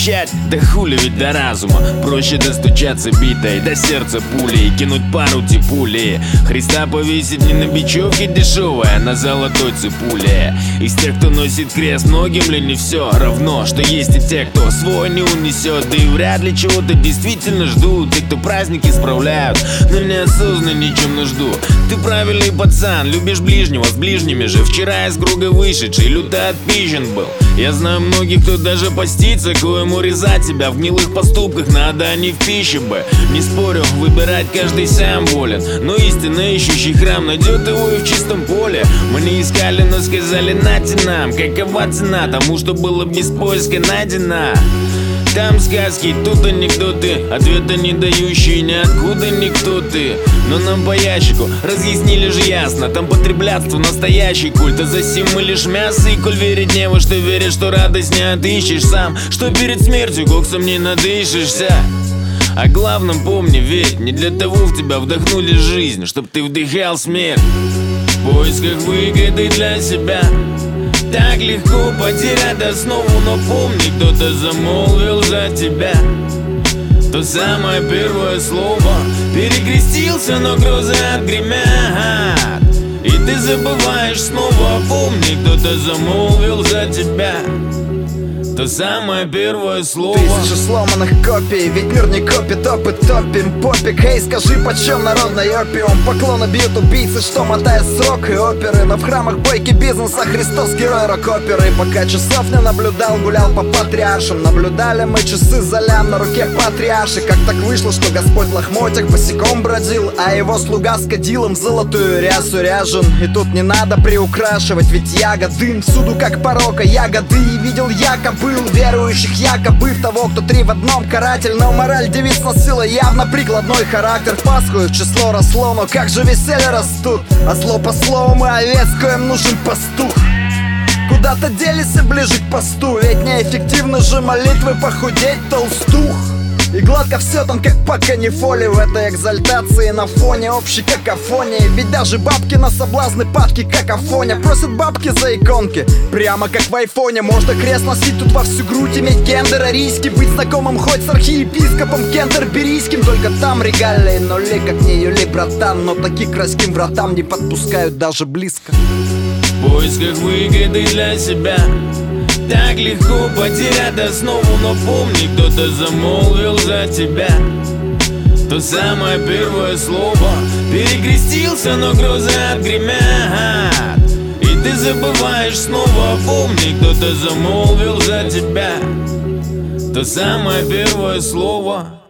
кричать, да хули ведь до разума. Проще достучаться битой до сердца пулей и кинуть пару типулей. Христа повесить не на бечевке дешевой, а на золотой цепуле. Из тех, кто носит крест, многим ли не все равно, что есть и те, кто свой не унесет. Да и вряд ли чего-то действительно ждут те, кто праздники справляют, но неосознанно ничем нужду. Ты правильный пацан, любишь ближнего, с ближними же вчера из круга вышедший, люто отпизжен был. Я знаю многих, кто даже постится, коему резать себя в гнилых поступках надо, а не в пище бы. Не спорю, выбирать каждый сам волен, но истинно ищущий храм найдет его и в чистом поле. Мы не искали, но сказали нате нам, какова цена тому, что было без поиска найдено. Там сказки, тут анекдоты, ответа не дающие ниоткуда никто ты. Но нам по ящику разъяснили же ясно, там потреблятство настоящий культ, а засим мы лишь мясо. И коль верить не во что веришь, что радость не отыщешь сам, что перед смертью коксом не надышишься. О главном помни, ведь не для того в тебя вдохнули жизнь, чтоб ты вдыхал смерть. В поисках выгоды для себя так легко потерять основу, но помни, кто-то замолвил за тебя то самое первое слово. Перекрестился, но грозы отгремят, и ты забываешь снова. Помни, кто-то замолвил за тебя то самое первое слово. Тысячи сломанных копий, ведь мир не копит опыт, топим попик. Эй, скажи, почем народный опиум? Поклоны бьют убийцы, что мотает срок и оперы. Но в храмах бойки бизнеса Христос герой рок-оперы. Пока часов не наблюдал, гулял по патриаршам. Наблюдали мы часы за лям на руке патриарши. Как так вышло, что Господь в лохмотьях босиком бродил, а его слуга с кадилом в золотую рясу ряжен? И тут не надо приукрашивать, ведь ягоды всюду как порока ягоды. И видел якобы верующих якобы в того, кто три в одном каратель. Но мораль девиц носила явно прикладной характер. В Пасху их число росло, но как же веселье растут. А зло по словам и овец, коим нужен пастух. Куда-то делись и ближе к посту, ведь неэффективно же молитвы похудеть толстух. И гладко все там как по канифоле, в этой экзальтации на фоне общей какофонии. Ведь даже бабки на соблазны падки какофония. Просят бабки за иконки, прямо как в айфоне. Можно крест носить тут во всю грудь, иметь гендер арийский, быть знакомым хоть с архиепископом кентерберийским. Только там регалии нули, как не Юли, братан. Но таких к райским вратам не подпускают даже близко. В поисках выгоды для себя так легко потерять основу, но помни, кто-то замолвил за тебя то самое первое слово. Перекрестился, но грозы отгремят, и ты забываешь снова. Помни, кто-то замолвил за тебя то самое первое слово.